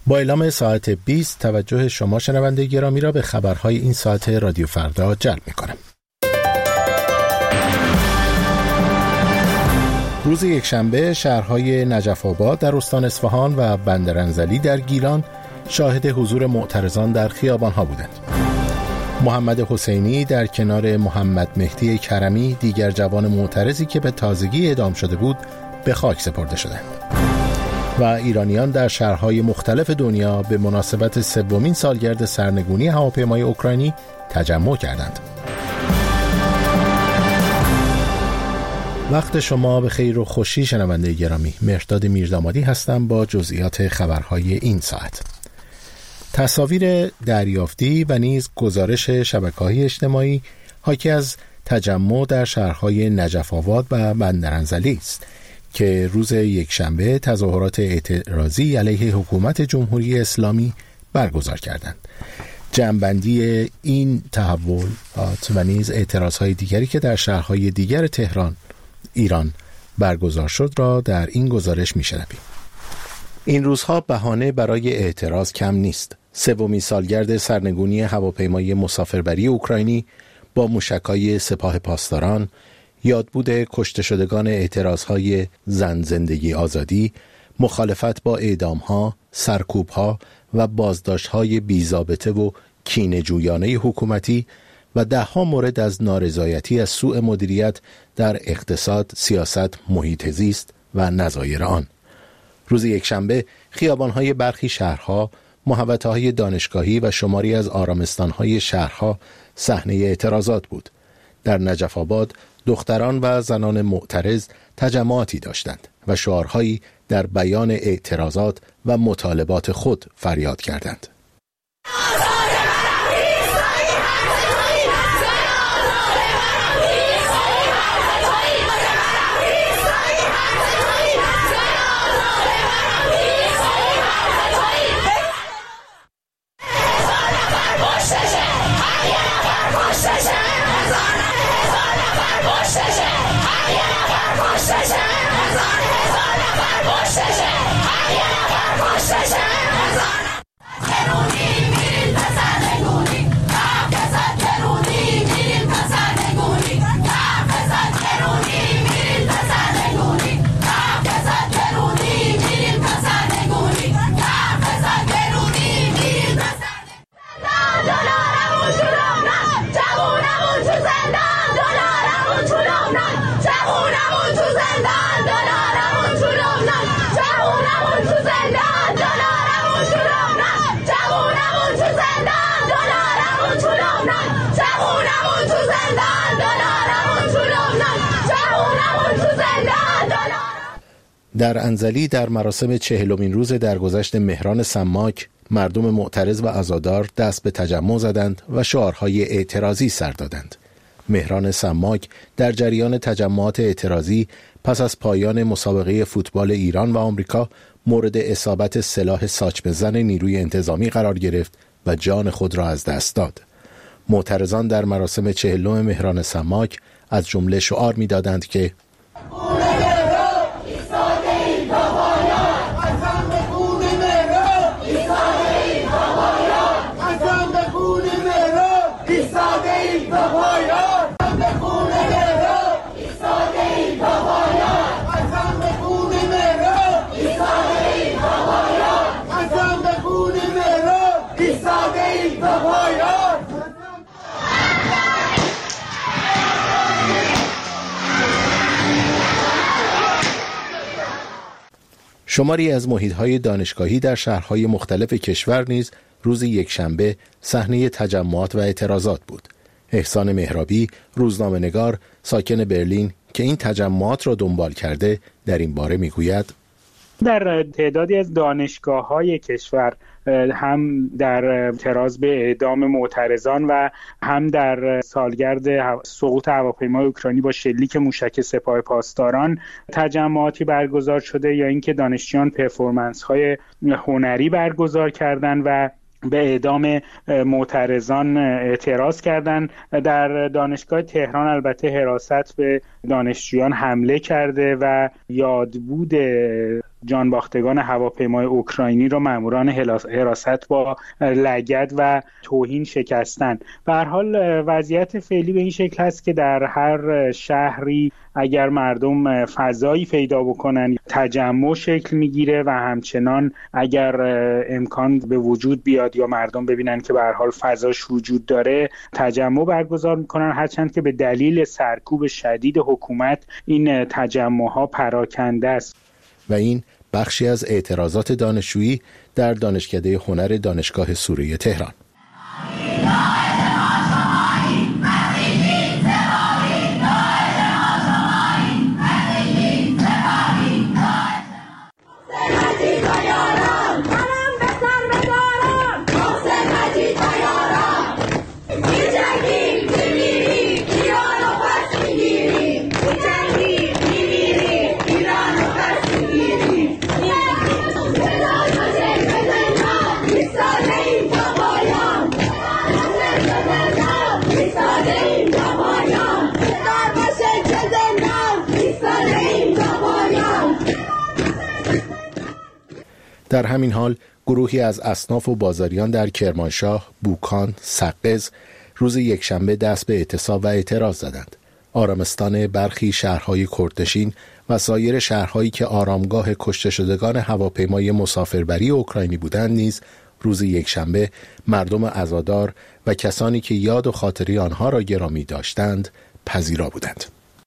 با اعلام ساعت 20 توجه شما شنونده گرامی را به خبرهای این ساعت رادیو فردا جلب می‌کنم. روز یکشنبه شهرهای نجف آباد در استان اصفهان و بندرانزلی در گیلان شاهد حضور معترضان در خیابان‌ها بودند. محمد حسینی در کنار محمد مهدی کرمی، دیگر جوان معترضی که به تازگی اعدام شده بود، به خاک سپرده شدند. و ایرانیان در شهرهای مختلف دنیا به مناسبت سومین سالگرد سرنگونی هواپیمای اوکراینی تجمع کردند. وقت شما به خیر و خوشی شنونده گرامی. مهرداد میردامادی هستم با جزئیات خبرهای این ساعت. تصاویر دریافتی و نیز گزارش شبکه‌های اجتماعی حاکی از تجمع در شهرهای نجف آباد و بندرانزلی است که روز یکشنبه تظاهرات اعتراضی علیه حکومت جمهوری اسلامی برگزار کردند. جمع‌بندی این تحولات و نیز اعتراضهای دیگری که در شهرهای دیگر تهران، ایران برگزار شد را در این گزارش می‌شنویم. این روزها بهانه برای اعتراض کم نیست. سومین سالگرد سرنگونی هواپیمای مسافربری اوکراینی با موشک‌های سپاه پاسداران، یادبود کشته شدگان اعتراضهای زن زندگی آزادی، مخالفت با اعدام‌ها، سرکوب‌ها و بازداشت‌های بی‌ضابطه و کینه‌جویانه حکومتی و ده‌ها مورد از نارضایتی از سوء مدیریت در اقتصاد، سیاست، محیط زیست و نظایر آن. روز یکشنبه خیابان‌های برخی شهرها، محوطه‌های دانشگاهی و شماری از آرامستان‌های شهرها صحنه اعتراضات بود. در نجف آباد دختران و زنان معترض تجمعاتی داشتند و شعارهایی در بیان اعتراضات و مطالبات خود فریاد کردند. در انزلی در مراسم 40مین روز درگذشت مهران سماک، مردم معترض و عزادار دست به تجمع زدند و شعارهای اعتراضی سر دادند. مهران سماک در جریان تجمعات اعتراضی پس از پایان مسابقه فوتبال ایران و آمریکا مورد اصابت سلاح ساچ به زن نیروی انتظامی قرار گرفت و جان خود را از دست داد. معترضان در مراسم 40 مهران سماک از جمله شعار می‌دادند که شماری از محیط‌های دانشگاهی در شهرهای مختلف کشور نیز روز یکشنبه صحنه تجمعات و اعتراضات بود. احسان مهرابی، روزنامه‌نگار ساکن برلین که این تجمعات را دنبال کرده، در این باره میگوید: در تعدادی از دانشگاه‌های کشور هم در اعتراض به اعدام معترضان و هم در سالگرد سقوط هواپیمای اوکراینی با شلیک موشک سپاه پاسداران تجمعاتی برگزار شده، یا اینکه دانشجویان پرفورمنس‌های هنری برگزار کردند و به اعدام معترضان اعتراض کردند. در دانشگاه تهران البته حراست به دانشجویان حمله کرده و یادبود جانباختگان هواپیمای اوکراینی را ماموران حراست با لگد و توهین شکستن. به هر حال وضعیت فعلی به این شکل هست که در هر شهری اگر مردم فضایی پیدا بکنن تجمع شکل میگیره و همچنان اگر امکان به وجود بیاد یا مردم ببینن که به هر حال فضاش وجود داره تجمع برگزار میکنن، هرچند که به دلیل سرکوب شدید حکومت این تجمع‌ها پراکنده است. و این بخشی از اعتراضات دانشجویی در دانشکده هنر دانشگاه سوره تهران. در همین حال گروهی از اصناف و بازاریان در کرمانشاه، بوکان، سقز روز یکشنبه دست به اعتصاب و اعتراض زدند. آرامستان برخی شهرهای کردنشین و سایر شهرهایی که آرامگاه کشته شدگان هواپیمای مسافربری اوکراینی بودند نیز روز یکشنبه مردم عزادار و کسانی که یاد و خاطری آنها را گرامی داشتند پذیرا بودند.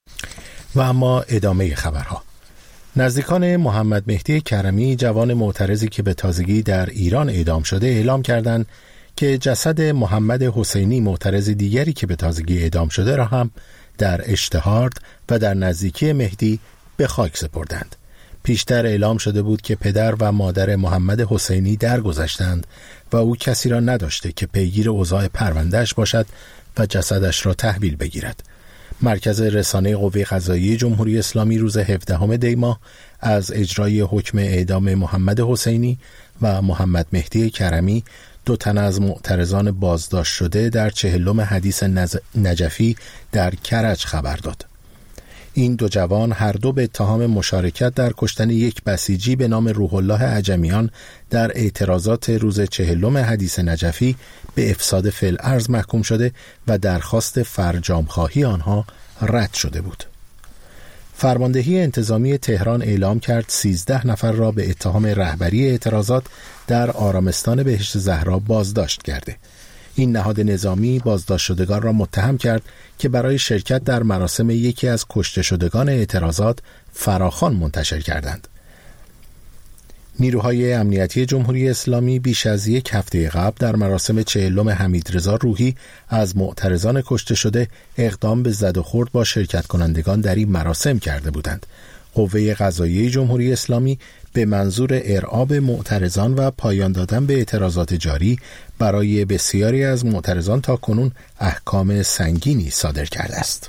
و اما ادامه خبرها. نزدیکان محمد مهدی کرمی، جوان معترضی که به تازگی در ایران اعدام شده، اعلام کردند که جسد محمد حسینی، معترض دیگری که به تازگی اعدام شده، را هم در اشتهارد و در نزدیکی مهدی به خاک سپردند. پیشتر اعلام شده بود که پدر و مادر محمد حسینی درگذشتند و او کسی را نداشته که پیگیر اوضاع پروندهش باشد و جسدش را تحویل بگیرد. مرکز رسانه قوه قضاییه جمهوری اسلامی روز 17 دی ماه از اجرای حکم اعدام محمد حسینی و محمد مهدی کرمی، دو تن از معترضان بازداشت شده در 40 حدیث نجفی در کرج خبر داد. این دو جوان هر دو به اتهام مشارکت در کشتن یک بسیجی به نام روح الله عجمیان در اعتراضات روز 40 حدیث نجفی به افساد فی الارض محکوم شده و درخواست فرجام‌خواهی آنها رد شده بود. فرماندهی انتظامی تهران اعلام کرد 13 نفر را به اتهام رهبری اعتراضات در آرامستان بهشت زهرا بازداشت کرده. این نهاد نظامی بازداشت شدگان را متهم کرد که برای شرکت در مراسم یکی از کشته شدگان اعتراضات فراخوان منتشر کردند. نیروهای امنیتی جمهوری اسلامی بیش از یک هفته قبل در مراسم 40 حمیدرضا روحی از معترضان کشته شده اقدام به زد و خورد با شرکت کنندگان در این مراسم کرده بودند. قوه قضاییه جمهوری اسلامی به منظور ارعاب معترضان و پایان دادن به اعتراضات جاری برای بسیاری از معترضان تاکنون احکام سنگینی صادر کرده است.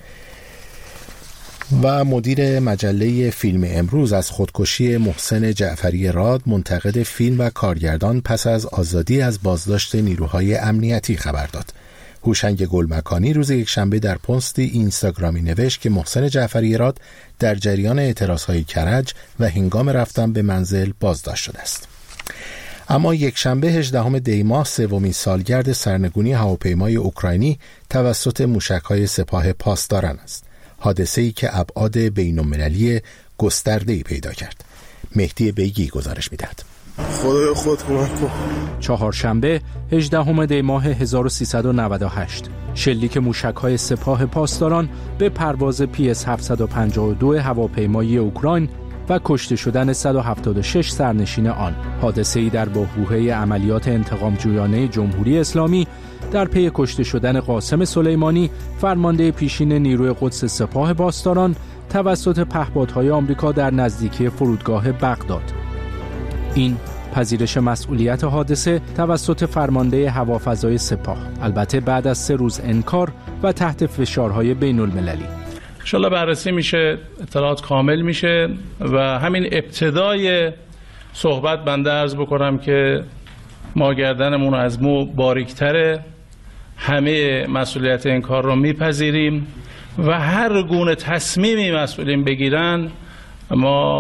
و مدیر مجله فیلم امروز از خودکشی محسن جعفری راد، منتقد فیلم و کارگردان، پس از آزادی از بازداشت نیروهای امنیتی خبر داد. هوشنگ گلمکانی روز یکشنبه در پستی اینستاگرامی نوشت که محسن جعفری راد در جریان اعتراضهای کرج و هنگام رفتن به منزل بازداشت شده است. اما یکشنبه 18 دی ماه سومین سالگرد سرنگونی هواپیمای اوکراینی توسط موشک‌های سپاه پاسداران است. حادثه‌ای که ابعاد بین‌المللی گسترده‌ای پیدا کرد. مهدی بیگی گزارش می‌دهد. خدای خود کمک کن. چهارشنبه 18 دی ماه 1398 شلیک موشک‌های سپاه پاسداران به پرواز PS 752 هواپیمای اوکراین و کشته شدن 176 سرنشین آن. حادثه‌ای در بحبوحه عملیات انتقام‌جویانه جمهوری اسلامی در پی کشته شدن قاسم سلیمانی، فرمانده پیشین نیروی قدس سپاه پاسداران، توسط پهپادهای آمریکا در نزدیکی فرودگاه بغداد. این پذیرش مسئولیت حادثه توسط فرمانده هوافضای سپاه، البته بعد از 3 روز انکار و تحت فشارهای بین المللی. انشالله بررسی میشه، اطلاعات کامل میشه و همین ابتدای صحبت بنده عرض بکنم که ما گردنمون از مو باریکتره، همه مسئولیت این کار رو میپذیریم و هر گونه تصمیمی مسئولین بگیرن ما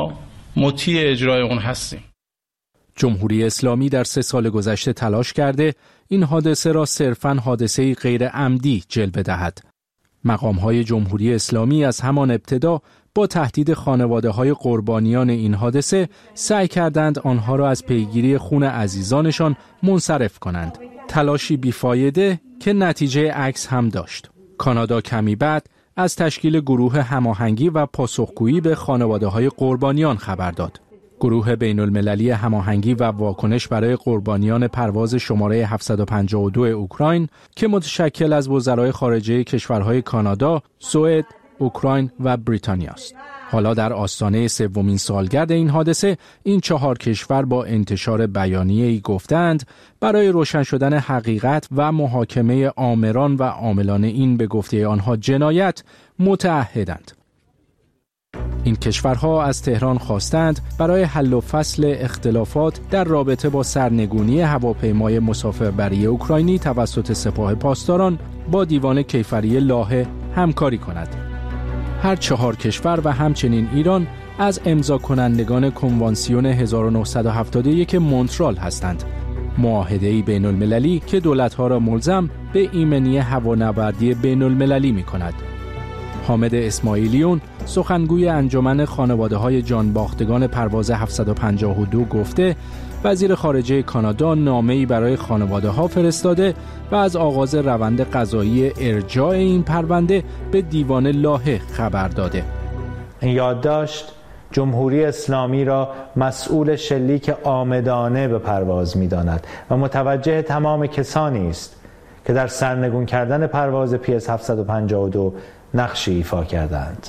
مطیع اجرای اون هستیم. جمهوری اسلامی در 3 سال گذشته تلاش کرده این حادثه را صرفاً حادثه‌ای غیر عمدی جلوه دهد. مقام‌های جمهوری اسلامی از همان ابتدا با تهدید خانواده‌های قربانیان این حادثه سعی کردند آنها را از پیگیری خون عزیزانشان منصرف کنند. تلاشی بیفایده که نتیجه عکس هم داشت. کانادا کمی بعد از تشکیل گروه هماهنگی و پاسخگویی به خانواده‌های قربانیان خبر داد. گروه بین‌المللی هماهنگی و واکنش برای قربانیان پرواز شماره 752 اوکراین که متشکل از وزرای خارجه کشورهای کانادا، سوئد، اوکراین و بریتانیا است. حالا در آستانه 3مین سالگرد این حادثه، این 4 کشور با انتشار بیانیه‌ای گفتند برای روشن شدن حقیقت و محاکمه آمران و عاملان این به گفته آنها جنایت متعهدند. این کشورها از تهران خواستند برای حل و فصل اختلافات در رابطه با سرنگونی هواپیمای مسافربری اوکراینی توسط سپاه پاسداران با دیوان کیفری لاهه همکاری کند. هر 4 کشور و همچنین ایران از امضا کنندگان کنوانسیون 1971 مونترال هستند. معاهده‌ای بین‌المللی که دولت‌ها را ملزم به ایمنی هوانوردی بین‌المللی می‌کند. حامد اسماعیلیون سخنگوی انجمن خانواده‌های جانباختگان پرواز 752 گفته وزیر خارجه کانادا نامه‌ای برای خانواده‌ها فرستاده و از آغاز روند قضایی ارجاع این پرونده به دیوان لاهه خبر داده. این یادداشت جمهوری اسلامی را مسئول شلیک عامدانه به پرواز می‌داند و متوجه تمام کسانی است که در سرنگون کردن پرواز PS 752 نقشی ایفا کردند.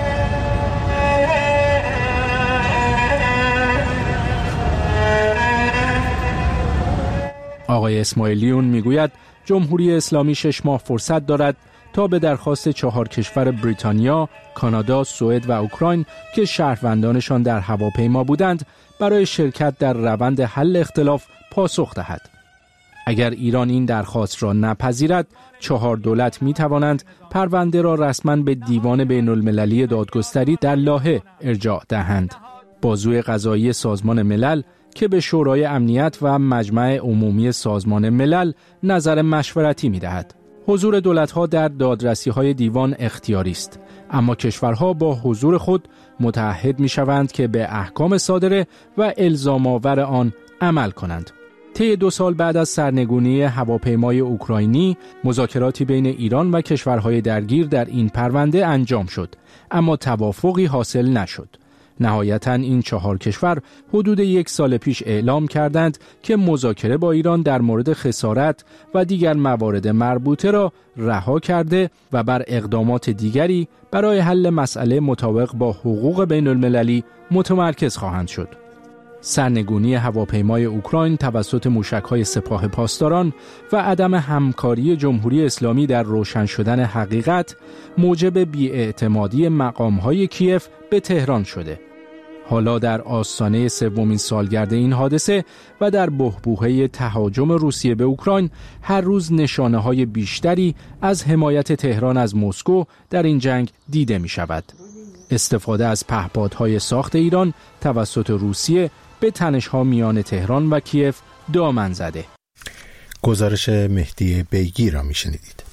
آقای اسماعیلیون میگوید جمهوری اسلامی 6 ماه فرصت دارد تا به درخواست 4 کشور بریتانیا، کانادا، سوئد و اوکراین که شهروندانشان در هواپیما بودند برای شرکت در روند حل اختلاف پاسخ دهد. اگر ایران این درخواست را نپذیرد، 4 دولت می توانند پرونده را رسما به دیوان بین‌المللی دادگستری در لاهه ارجاع دهند. بازوی قضایی سازمان ملل که به شورای امنیت و مجمع عمومی سازمان ملل نظر مشورتی می دهد. حضور دولت‌ها در دادرسی‌های دیوان اختیاری است، اما کشورها با حضور خود متعهد می‌شوند که به احکام صادره و الزام‌آور آن عمل کنند. طی 2 سال بعد از سرنگونی هواپیمای اوکراینی، مذاکراتی بین ایران و کشورهای درگیر در این پرونده انجام شد، اما توافقی حاصل نشد. نهایتاً این 4 کشور حدود 1 سال پیش اعلام کردند که مذاکره با ایران در مورد خسارت و دیگر موارد مربوطه را رها کرده و بر اقدامات دیگری برای حل مسئله مطابق با حقوق بین المللی متمرکز خواهند شد. سرنگونی هواپیمای اوکراین توسط موشک‌های سپاه پاسداران و عدم همکاری جمهوری اسلامی در روشن شدن حقیقت موجب بی‌اعتمادی مقام‌های کیف به تهران شده. حالا در آستانه 3مین سالگرد این حادثه و در بحبوحه تهاجم روسیه به اوکراین هر روز نشانه‌های بیشتری از حمایت تهران از مسکو در این جنگ دیده می‌شود. استفاده از پهپادهای ساخت ایران توسط روسیه به تنش‌ها میان تهران و کیف دامن زده. گزارش مهدی بیگی را میشنیدید.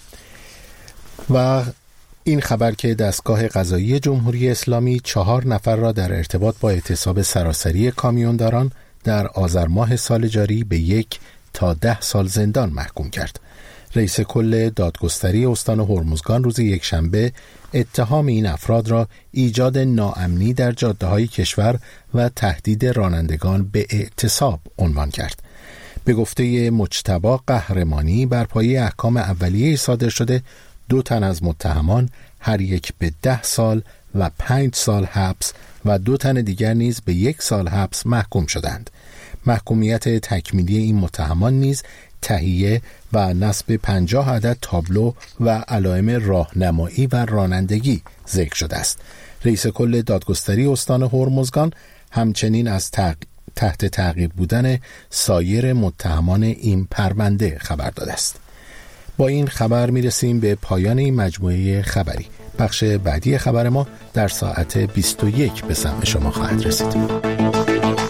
و این خبر که دستگاه قضایی جمهوری اسلامی 4 نفر را در ارتباط با اعتصاب سراسری کامیونداران در آذر ماه سال جاری به 1 تا 10 سال زندان محکوم کرد. رئیس کل دادگستری استان هرمزگان روز یکشنبه اتهام این افراد را ایجاد ناامنی در جاده‌های کشور و تهدید رانندگان به اعتصاب عنوان کرد. به گفته مجتبی قهرمانی بر پایه احکام اولیه صادر شده 2 تن از متهمان هر یک به 10 سال و 5 سال حبس و 2 تن دیگر نیز به 1 سال حبس محکوم شدند. محکومیت تکمیلی این متهمان نیز تهیه و نصب 50 عدد تابلو و علائم راهنمایی و رانندگی ذکر شده است. رئیس کل دادگستری استان هرمزگان همچنین از تحت تعقیب بودن سایر متهمان این پرونده خبر داده است. با این خبر میرسیم به پایان این مجموعه خبری. بخش بعدی خبر ما در ساعت 21 به سمع شما خواهد رسید.